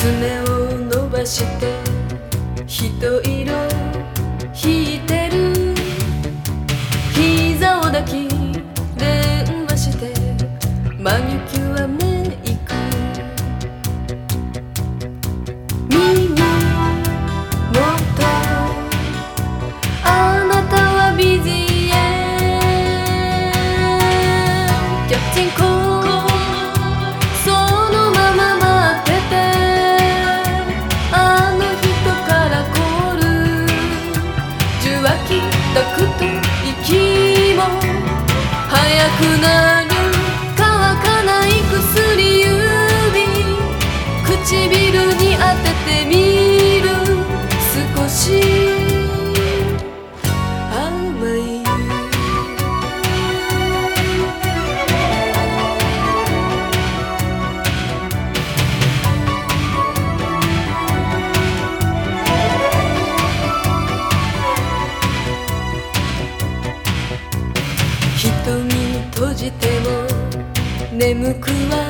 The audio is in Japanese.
爪を伸ばして一色引いてる。膝を抱き電話してマニキュアメイク。耳元あなたはビジエンキャプテンコーそのまま待ってて。あの人からコール受話器抱くと息も速くなる。乾かない薬指唇に当ててみる。少し甘い瞳閉じても眠くは